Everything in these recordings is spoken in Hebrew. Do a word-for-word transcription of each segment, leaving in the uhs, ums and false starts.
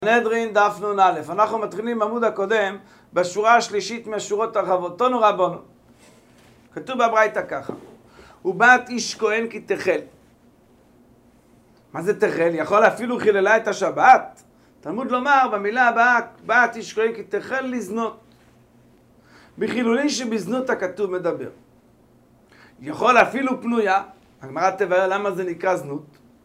סנהדרין דף נ"א. אנחנו מתחילים בעמוד הקודם בשורה השלישית מהשורות הרחבות. תנו רבנו, כתוב בברייתא ככה: ובת איש כהן כי תחל. מה זה תחל? יכול אפילו חיללה את השבת. תלמוד לומר במילה הבאה בת איש כהן כי תחל לזנות. בחילולים שבזנות הכתוב מדבר. יכול אפילו פנויה. הגמרא תבאר למה זה נקרא זנות.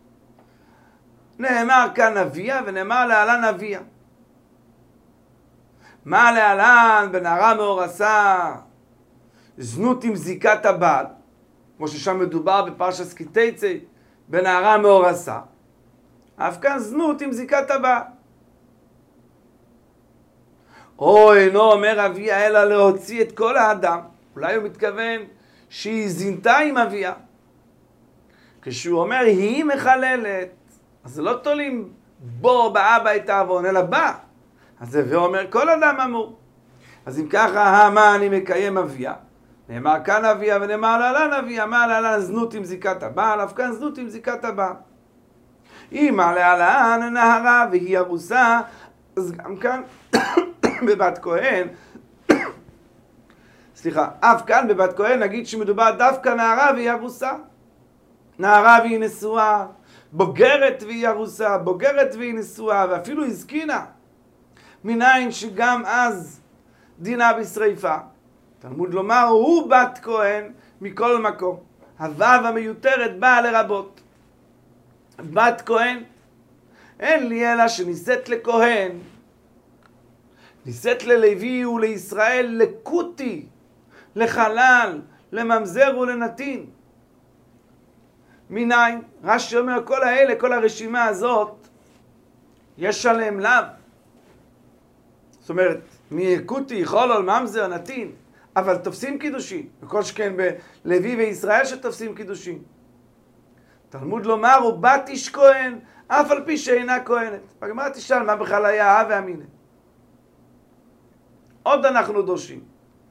נאמר כאן אביה ונאמר להלן אביה. מה להלן בנערה מאורסה? זנות עם זיקת הבעל, כמו ששם מדובר בפרשת כי תצא בנערה מאורסה. אף כאן זנות עם זיקת הבעל. או אינו אומר אביה אלא להוציא את כל האדם. אולי הוא מתכוון שהיא זינתה עם אביה. כשהוא אומר היא מחללת, אז זה לא תולים בו באבא את העוון, אלא בא. אז זה ואומר כל אדם אמור. אז אם ככה, מה אני מקיים אביה? נאמר כאן אביה ונאמר להלן אביה. מה להלן זנות עם זיקת הבעל? אף כאן זנות עם זיקת הבעל. אם להלן נהרה והיא ארוסה, אז גם כאן בבת כהן, סליחה, אף כאן בבת כהן נגיד שמדובר דווקא נערה והיא ארוסה. נערה והיא נשואה, בוגרת והיא ארוסה, בוגרת והיא נשואה, ואפילו הזקינה. מניין שגם אז דינה בשריפה. תלמוד לומר, הוא בת כהן מכל מקום. הוו המיותרת באה לרבות. בת כהן, אין לי אלא שנישאת לכהן. נישאת ללוי ולישראל, לקוטי, לחלל, לממזר ולנתין. מניין? רש"י אומר כל האלה, כל הרשימה הזאת, יש עליהם לאו. זאת אומרת, מקוטי, חולול, ממזר, נתין, אבל תופסים קידושין. וכל שכן בלוי וישראל שתופסים קידושין. תלמוד לומר, הוא בת איש כהן, אף על פי שאינה כהנת. בגמרא תשאל מה בכלל היה הא ואמינא. עוד אנחנו דורשים.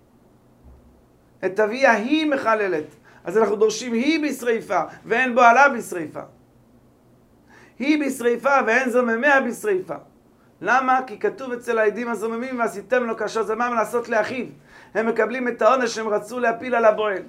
את אביה היא מחללת. אז אנחנו דורשים היא בשריפה ואין בועלה בשריפה. היא בשריפה ואין זוממיה בשריפה. למה? כי כתוב אצל העדים הזוממים ועשיתם לו כאשר זמם לעשות לאחיו. הם מקבלים את העונש שהם רצו להפיל על הבועל.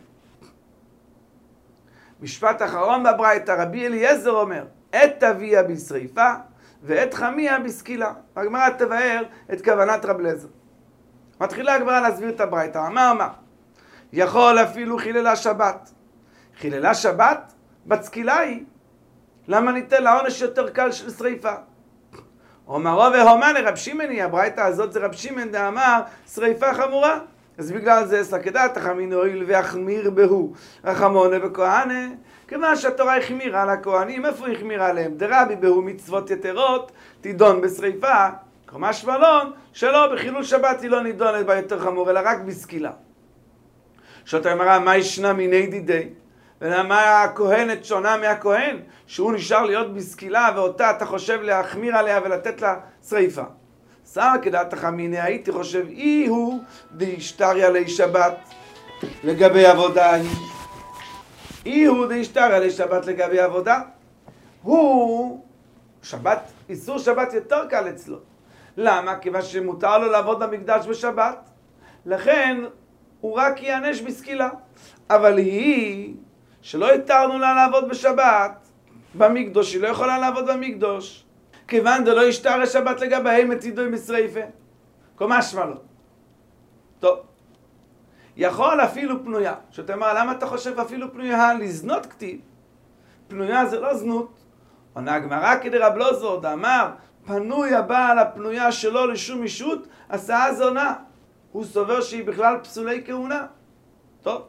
משפט אחרון בברייתא, רבי אליעזר אומר, את אביה בשריפה ואת חמיה בסקילה. הגמרא תבאר את כוונת רב אליעזר. מתחילה הגמרא להסביר את הברייתא. אמר מה? יכול אפילו חיללה שבת. חיללה שבת? בסקילה היא. למה ניתן לעונש יותר קל של שריפה? אומרו והומה לרב שמעוני, הברייתא הזאת זה רב שמעון דאמר שריפה חמורה. אז בגלל זה סקדת החמין הואיל והחמיר בהו רחמונה וכהנה. כיוון שהתורה החמירה על הכהנים, איפה היא החמירה עליהם? דרבי בהו מצוות יתרות תידון בשריפה. כלומר שבלון שלא בחילול שבת היא לא נידונת בה יותר חמור אלא רק בסקילה. שאתה אמרה, מה ישנה מיני דידי? ולמה הכהנת שונה מהכהן? שהוא נשאר להיות בסקילה ואותה אתה חושב להחמיר עליה ולתת לה שריפה. שר כדעת החמיני, הייתי חושב, אי הוא דהשתריה לי שבת לגבי עבודה היא. אי הוא דהשתריה לי שבת לגבי עבודה. הוא, שבת, איסור שבת יותר קל אצלו. למה? כיוון שמותר לו לעבוד במקדש בשבת. לכן, הוא רק יענש בסקילה. אבל היא, שלא התרנו לה לעבוד בשבת, במקדוש, היא לא יכולה לעבוד במקדוש. כיוון דלא ישתריה שבת לגביהם מצידוי בשריפה. כלומר שמה לו. טוב. יכול אפילו פנויה. שאתה אומר, למה אתה חושב אפילו פנויה? לזנות כתיב. פנויה זה לא זנות. עונה הגמרא כדרב אלעזר דאמר, פנוי הבעל הפנויה שלו לשום אישות, עשה זונה. הוא סובר שהיא בכלל פסולי כהונה. טוב.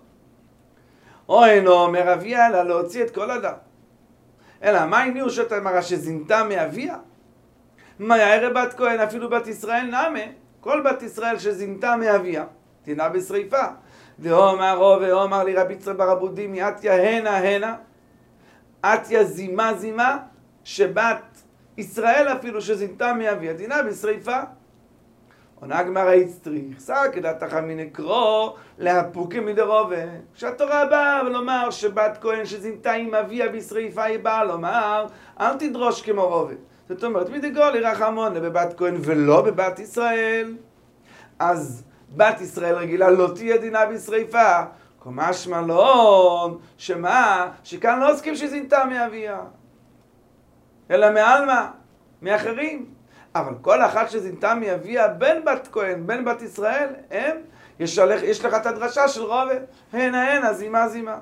או אינו אומר אביה אלא להוציא את כל אדם. אלא מה הניעו שאתה אמרה שזינתה מאביה? מה יערה בת כהן אפילו בת ישראל נמה? כל בת ישראל שזינתה מאביה תינה בשריפה. ואומרו ואומר לי רבי יצחק בר אבודי מאתיה הנה הנה. אתיה זימה זימה שבת ישראל אפילו שזינתה מאביה תינה בשריפה. עונה הגמרא הצטריך, שר כדעת החמין לקרוא להפוקים מדרובה. כשהתורה באה ולומר שבת כהן שזינתה עם אביה בשריפה היא באה לומר, אל תדרוש כמו רובה. זאת אומרת, מדגולי רחמונה בבת כהן ולא בבת ישראל, אז בת ישראל רגילה לא תהיה דינה בשריפה. משמע לא, שמה? שכאן לא עוסקים שזינתה מאביה, אלא מעלמה, מאחרים. אבל כל אחת שזינתה מאביה, בין בת כהן, בין בת ישראל, הם, יש, לך, יש לך את הדרשה של רובה, הנה הנה, זימה זימה.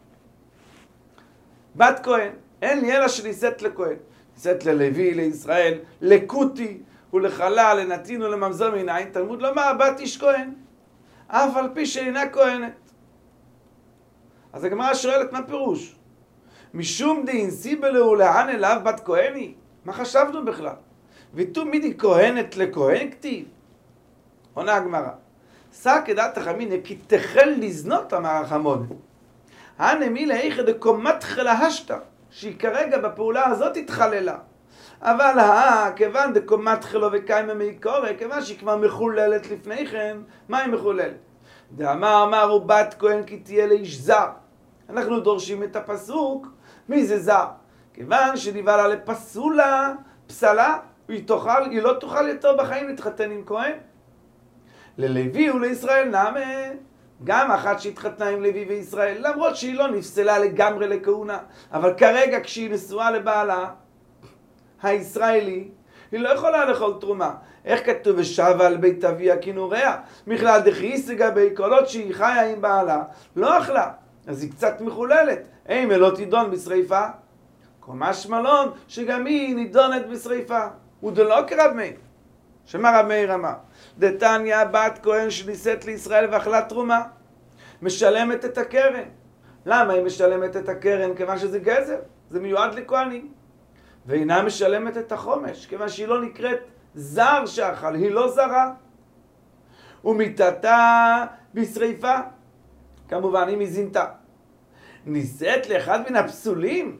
בת כהן, אין לי אלא שנישאת לכהן. נישאת ללוי, לישראל, לקוטי, ולחלה, לנתין ולממזר מנין, תלמוד לומר, בת איש כהן, אף על פי שאינה כהנת. אז הגמרא שואלת, מה פירוש? משום דין סיבלו לען אליו בת כהני? מה חשבנו בכלל? ויתו מידי כהנת לכהן כתיב. עונה הגמרא, שא כדעת חמינא כי תחל לזנות אמר החמון. הנה מילה איכא דקומת חלהשתא, שהיא כרגע בפעולה הזאת התחללה. אבל הא, כיוון דקומת חלו וקיימא מעיקורא, כיוון שהיא כבר מחוללת לפני כן, מה היא מחוללת? דאמר אמרו בת כהן כי תהיה לאיש זר. אנחנו דורשים את הפסוק, מי זה זר? כיוון שדיבה לה לפסולה, פסלה, היא, תוכל, היא לא תוכל יותר בחיים להתחתן עם כהן. ללוי ולישראל נאמה, גם אחת שהתחתנה עם לוי וישראל, למרות שהיא לא נפסלה לגמרי לכהונה, אבל כרגע כשהיא נשואה לבעלה, הישראלי, היא לא יכולה לאכול תרומה. איך כתוב? ושבה על בית אביה כינוריה, מכלל דכיסא גבי כל עוד שהיא חיה עם בעלה, לא אכלה. אז היא קצת מחוללת. אימה לא תידון בשריפה. משמע לן שגם היא נידונת בשריפה. ודלא כרב מאיר. שמה רב מאיר אמר? דתניא בת כהן שנישאת לישראל ואכלה תרומה, משלמת את הקרן. למה היא משלמת את הקרן? כיוון שזה גזר, זה מיועד לכהנים. ואינה משלמת את החומש, כיוון שהיא לא נקראת זר שאכל, היא לא זרה. ומיתתה בשריפה. כמובן, אם היא זינתה. נישאת לאחד מן הפסולים,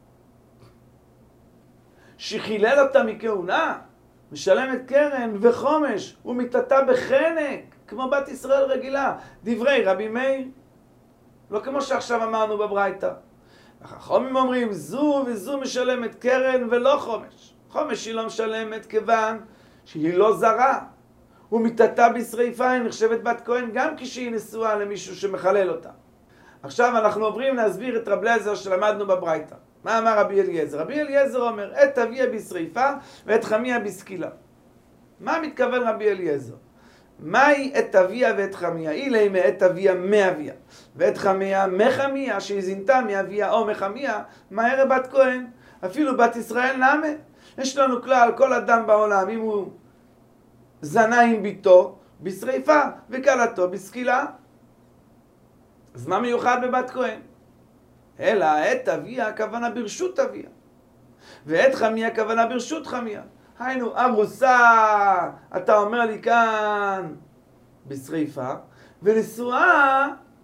שחילל אותה מכהונה, משלמת קרן וחומש, ומיתתה בחנק, כמו בת ישראל רגילה. דברי רבי מאיר, לא כמו שעכשיו אמרנו בברייתא. החכמים אומרים, זו וזו משלמת קרן ולא חומש. חומש היא לא משלמת כיוון שהיא לא זרה. ומיתתה בשריפה, היא נחשבת בת כהן גם כשהיא נשואה למישהו שמחלל אותה. עכשיו אנחנו עוברים להסביר את רב אליעזר שלמדנו בברייתא. מה אמר רבי אליעזר? רבי אליעזר אומר, את אביה בשריפה ואת חמיה בסקילה. מה מתכוון רבי אליעזר? מהי את אביה ואת חמיה? אילי מאת אביה מאביה, ואת חמיה מחמיה, שהיא זינתה מאביה או מחמיה, מהרה בת כהן, אפילו בת ישראל נאמה. יש לנו כלל, כל אדם בעולם, אם הוא זנה עם ביתו, בשריפה, וכלתו בסקילה. אז מה מיוחד בבת כהן? אלא את אביה הכוונה ברשות אביה, ואת חמיה הכוונה ברשות חמיה. היינו, ארוסה, אתה אומר לי כאן, בשריפה, ונשואה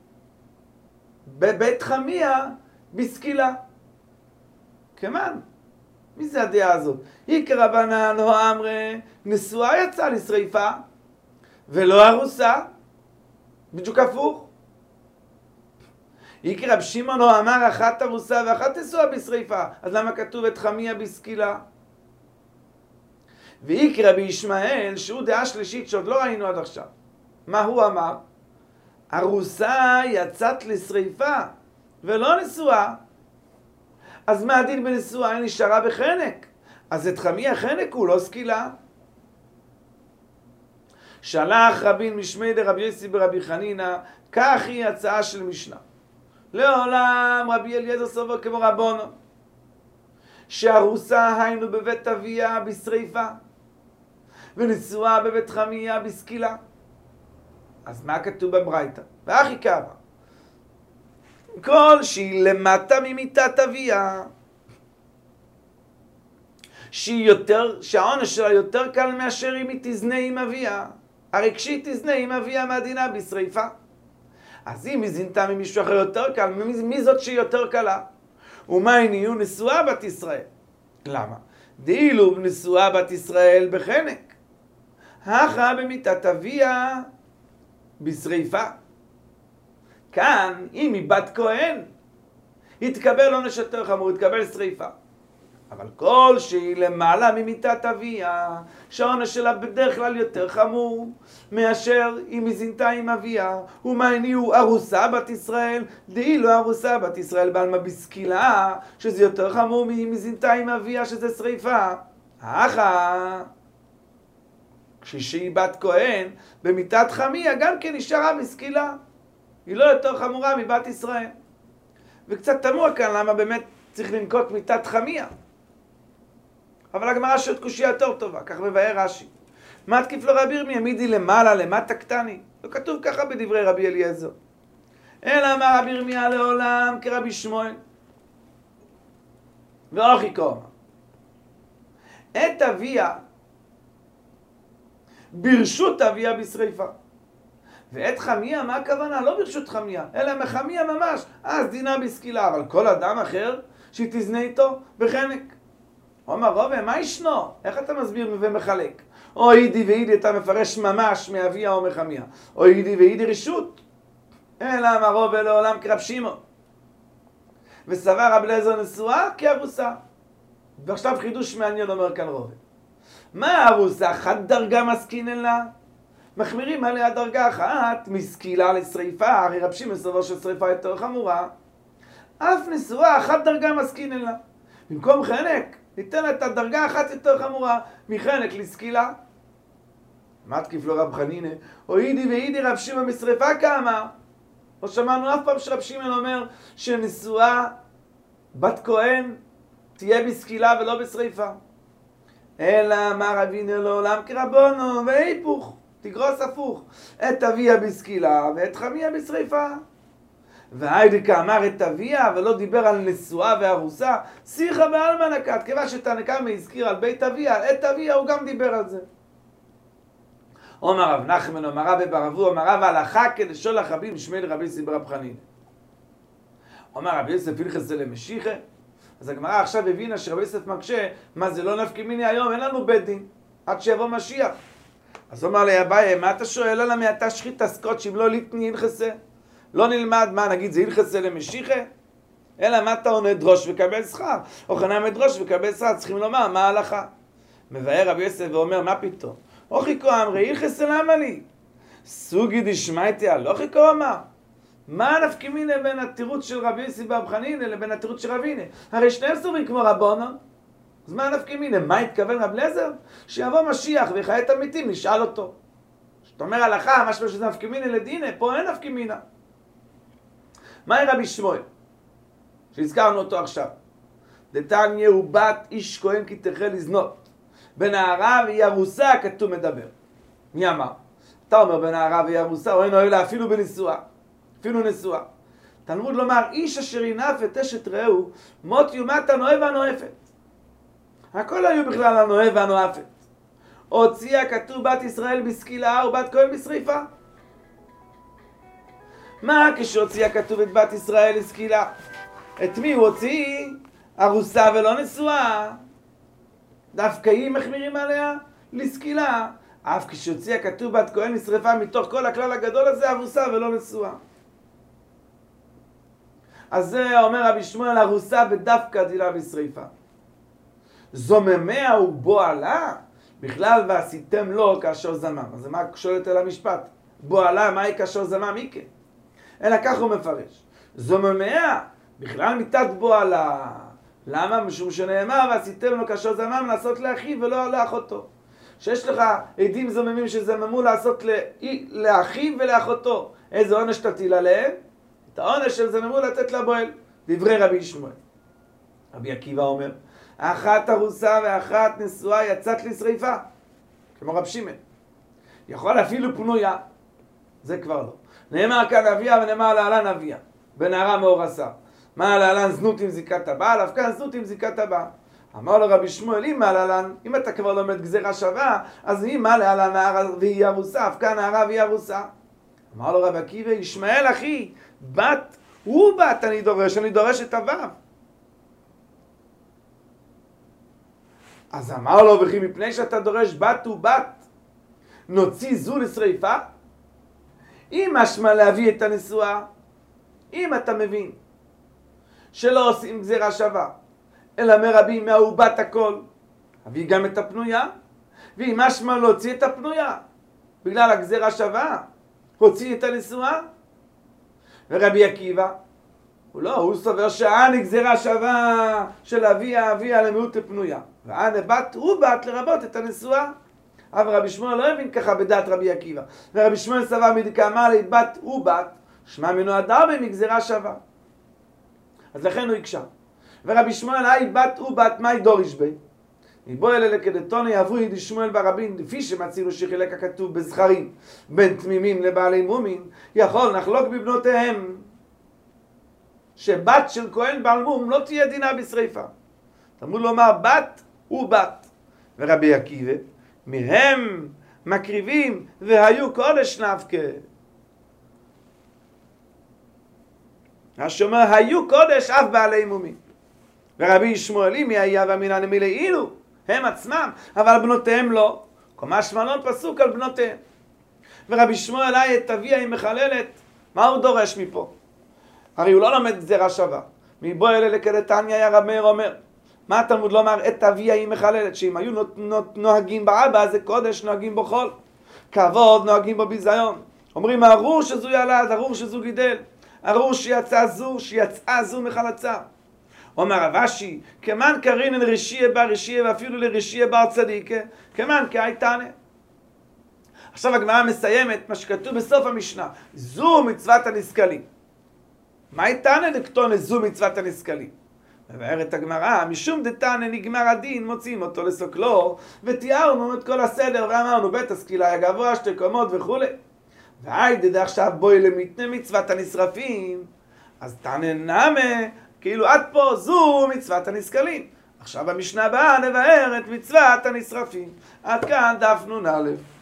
בבית חמיה בסקילה. כמן? מי זה הדעה הזאת? היא כרבנן או אמרי, נשואה יצאה לשריפה, ולא ארוסה, בדיוק הפוך. היא כרב שמעון או אמר, אחת ארוסה ואחת נשואה בשריפה, אז למה כתוב את חמיה בסקילה? והיא כרבי ישמעאל, שהוא דעה שלישית שעוד לא ראינו עד עכשיו. מה הוא אמר? ארוסה יצאת לשריפה ולא נשואה. אז מה הדין בנשואה? היא נשארה בחנק. אז את חמיה חנק הוא לא סקילה. שלח רבין משמי דרבי יוסי ברבי חנינא, כך היא הצעה של משנה. לעולם רבי אליעזר סובר כמו רבונו, שארוסה היינו בבית אביה בשריפה, ונשואה בבית חמיה בסקילה. אז מה כתוב בברייתא? ואחי קבע, כל שהיא למטה ממיתת אביה, שהיא יותר, שהעונש שלה יותר קל מאשר אם היא תזנה עם אביה. הרי כשהיא תזנה עם אביה מהדינה בשריפה. אז אם היא זינתה ממישהו אחר יותר קל, מי, מי זאת שהיא יותר קלה? ומה היא נהיו? נשואה בת ישראל. למה? דאילו נשואה בת ישראל בחנק, הכה במיתת אביה בשריפה. כאן, אם היא בת כהן, היא תקבל עונש יותר חמור, היא תקבל שריפה. אבל כל שהיא למעלה ממיתת אביה, שהעונש שלה בדרך כלל יותר חמור מאשר אם היא זינתה עם אביה. ומעני הוא ארוסה בת ישראל, דהי לא ארוסה בת ישראל בעלמא בסקילה, שזה יותר חמור מאם היא זינתה עם אביה, שזה שריפה. אחא, כשהיא בת כהן, במיתת חמיה גם כן נשארה בסקילה. היא לא יותר חמורה מבת ישראל. וקצת תמוה כאן למה באמת צריך לנקוט מיתת חמיה. אבל הגמרא שואלת קושיה יותר טובה, כך מבאר רש"י. מה תקיף לו רבי ירמיה, מידי למעלה, למטה קטני? לא כתוב ככה בדברי רבי אליעזר. אלא אמר רבי ירמיה לעולם כרבי שמואל. ואוכי כה אמר. את אביה, ברשות אביה בשריפה. ואת חמיה, מה הכוונה? לא ברשות חמיה, אלא מחמיה ממש. אז דינה בסקילה, אבל כל אדם אחר שהיא תזנה איתו בחנק. הוא אמר, רובה, מה ישנו? איך אתה מסביר ומחלק? או אידי ואידי אתה מפרש ממש מאביה או מחמיה. או אידי ואידי רשות. אלא אמר רובה לעולם כרב שמעון. וסבר רב אליעזר נשואה כארוסה. ועכשיו חידוש מעניין אומר כאן רובה. מה ארוסה? חד דרגה מסכינן לה? מחמירים עליה דרגה אחת מסקילה לשריפה. הרי רב שמעון סבור ששריפה יותר חמורה. אף נשואה אחת דרגה מסכינן לה. במקום חנק, ניתן את הדרגה אחת יותר חמורה מחנק לסקילה. מה תקיף לו רב חנינא? או אידי ואידי רב שמעון בשריפה כאמר. לא שמענו אף פעם שרב שמעון אומר שנשואה בת כהן תהיה בסקילה ולא בשריפה. אלא אמר אבינו לעולם כרבונו והיפוך, תגרוס הפוך. את אביה בסקילה ואת חמיה בשריפה. והיידי כאמר את אביה ולא דיבר על נשואה וארוסה, שיחה בעלמא נקט. כיוון שתנא הזכיר על בית אביה, את אביה הוא גם דיבר על זה. אומר רב נחמן, אומר רב בר אבוה, אומר רב הלכה כלשון רבים שמי לרבי יוסי ברב חנינא. אומר רבי יוסף הלכס למשיחא. אז הגמרא עכשיו הבינה שרבי יוסף מקשה, מה זה לא נפקא מיני היום, אין לנו בית דין, עד שיבוא משיח. אז אומר לי אביי, מה אתה שואל? אלא מעתה שחית הסקוץ' אם לא ליטני הלכסה? לא נלמד, מה נגיד, זה הלכסה למשיחא? אלא מה אתה עונה? דרוש וקבל שכר. או חנם דרוש וקבל שכר, צריכים לומר, מה ההלכה? מבאר רבי יוסף ואומר, מה פתאום? אוכי כה אמרי, הלכסה למה לי? סוגי דשמייתיה, לא אוכי כה אמר. מה נפקא מיני בין התירוץ של רבי יוסי ברב חנינא לבין התירוץ של רבינה? הרי שניהם סוברים כמו רבונון. אז מה נפקא מיני? מה התכוון רב אליעזר? שיבוא משיח ויחיה את המתים, נשאל אותו. זאת אומרת הלכה, משהו שזה נפקא מיני לדינא, פה אין נפקא מינה. מהי רבי שמואל? שהזכרנו אותו עכשיו. דתניא הוא בת איש כהן כי תחל לזנות. בנערה והיא ארוסה כתוב מדבר. מי אמר? אתה אומר בנערה והיא ארוסה, או אין אוהב לה אפילו בנישואה. אפילו נשואה. תלמוד לומר, איש אשר ינף את אשת רעהו, מות יומת הנואף והנואפת. הכל היו בכלל הנואף והנואפת. הוציאה כתוב בת ישראל בסקילה ובת כהן בשריפה. מה כשהוציאה כתוב את בת ישראל לסקילה? את מי הוא הוציא? ארוסה ולא נשואה. דווקא היא מחמירים עליה לסקילה. אף כשהוציאה כתוב בת כהן לשריפה מתוך כל הכלל הגדול הזה, ארוסה ולא נשואה. אז זה אומר רבי שמואל, ארוסה בדווקא דילה בשריפה. זוממיה ובועלה, בכלל ועשיתם לו כאשר זמם. אז מה שואלת על המשפט? בועלה, מה היא כאשר זמם? מי כן? אלא כך הוא מפרש. זוממיה, בכלל מיתת בועלה. למה? משום שנאמר, ועשיתם לו כאשר זמם לעשות לאחיו ולא לאחותו. שיש לך עדים זוממים שזממו לעשות לאחיו ולאחותו. איזה עונש תטיל עליהם? את העונש של זממו לתת לבועל. דברי רבי שמואל. רבי עקיבא אומר, אחת ארוסה ואחת נשואה יצאת לשריפה. כמו רב שמעון. יכול אפילו פנויה. זה כבר לא. נאמר כאן אביה ונאמר להלן אביה. בנערה מאורסה. מה להלן זנות עם זיקת הבעל? אף כאן זנות עם זיקת הבעל. אמר לו רבי שמואל, אם מה להלן, אם אתה כבר לומד גזירה שווה, אז אם מה להלן נערה והיא ארוסה, אף כאן נערה והיא ארוסה. אמר לו רבי עקיבא, ישמעאל אחי, בת הוא בת אני דורש, אני דורש את הוו. אז אמר לו, וכי מפני שאתה דורש בת ובת, נוציא זו לשריפה? אם משמע להביא את הנשואה, אם אתה מבין שלא עושים גזירה שווה, אלא מרבים מהעובת הכל. הביא גם את הפנויה, והיא משמע להוציא את הפנויה. בגלל הגזירה שווה, הוציא את הנשואה. ורבי עקיבא, הוא לא, הוא סובר שהאני גזירה שווה של אביה אביה למיעוט לפנויה. והאני בת הוא בת לרבות את הנשואה. אבל רבי שמואל לא הבין ככה בדעת רבי עקיבא. ורבי שמואל סבר מדקאמר לי בת הוא בת, שמע מינו הדרבי מגזירה שווה. אז לכן הוא יקשה. ורבי שמואל היי בת הוא בת מאי דוריש בי. מבוא אלה לכדתוני יעברו ידי שמואל ברבין, לפי שמצאינו שחילק הכתוב בזכרים בין תמימים לבעלי מומין, יכול נחלוק בבנותיהם. שבת של כהן בעל מום לא תהיה דינה בשריפה. תמוד לומר בת ובת. ורבי עקיבא, מהם מקריבים והיו קודש נפקה. השומר היו קודש אף בעלי מומין. ורבי ישמעאלי מי היה והמינן מילי אילו, הם עצמם, אבל בנותיהם לא. קומש מלון פסוק על בנותיהם. ורבי שמואל היה את אביה היא מחללת, מה הוא דורש מפה? הרי הוא לא לומד גזירה שווה. מבוא אלה לכדתניא היה רב מאיר אומר, מה התלמוד לומר את אביה היא מחללת? שאם היו נוהגים באבא זה קודש, נוהגים בו חול. כבוד נוהגים בו ביזיון. אומרים ארור שזו ילד, ארור שזו גידל, ארור שיצא זו, שיצאה זו מחלצה. אומר רב אשי, כמן קרינן רשייה בר רשייה ואפילו לרשייה בר צדיקה, כמן כאייתנה. עכשיו הגמרא מסיימת מה שכתוב בסוף המשנה, זו מצוות הנסכלים. מה איתנה דקטונה זו מצוות הנסכלים? מבארת הגמרא, משום דתנה נגמר הדין, מוצאים אותו לסוקלו, ותיארנו את כל הסדר ואמרנו בית הסקילה היה גבוה, שתי קומות וכו'. והיידה דה עכשיו בואי למתנה מצוות הנשרפים, אז תנה נמה, כאילו עד פה זו מצוות הנסכלים. עכשיו במשנה הבאה נבאר את מצוות הנשרפים. עד כאן דף נ"א.